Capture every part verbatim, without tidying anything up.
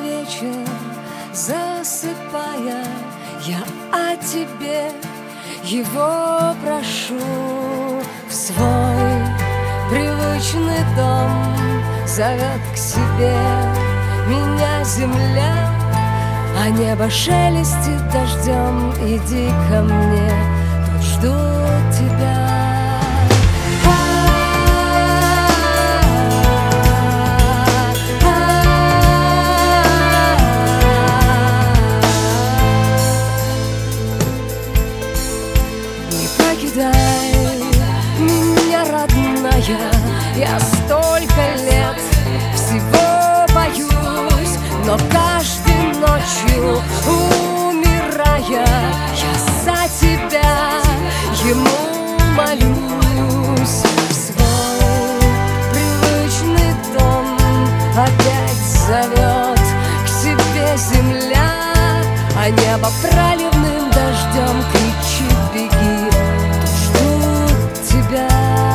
вечер, засыпая, я о тебе его прошу. В свой привычный дом зовет к себе меня земля, а небо шелестит дождем. Иди ко мне, тут ждут тебя. Покидай меня, родная, я столько лет всего боюсь, но каждой ночью, умирая, я за тебя ему молюсь. В свой привычный дом опять зовет к себе земля, а небо проливным дождем кричит: беги, ждут тебя.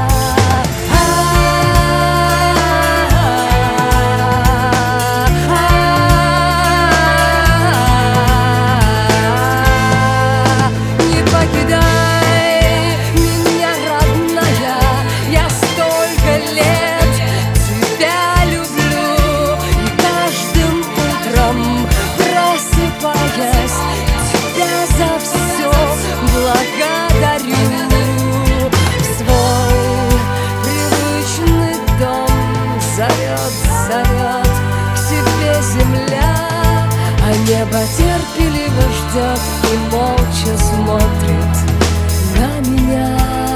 Не покидай меня, родная, я столько лет тебя люблю, и каждым утром, просыпаясь, тебя за все благодарю. В свой привычный дом зовет, зовет к себе земля, а небо терпеливо ждет и молча смотрит на меня.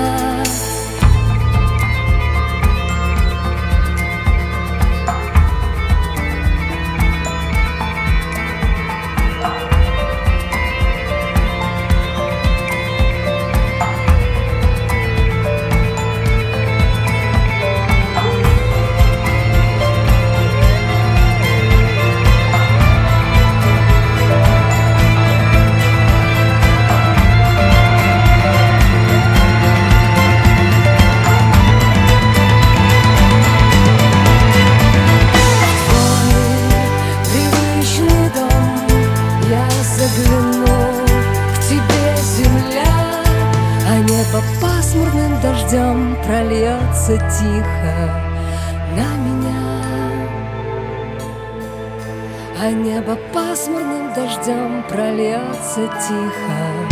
Загляну к тебе, земля, а небо пасмурным дождем прольется тихо на меня. А небо пасмурным дождем прольется тихо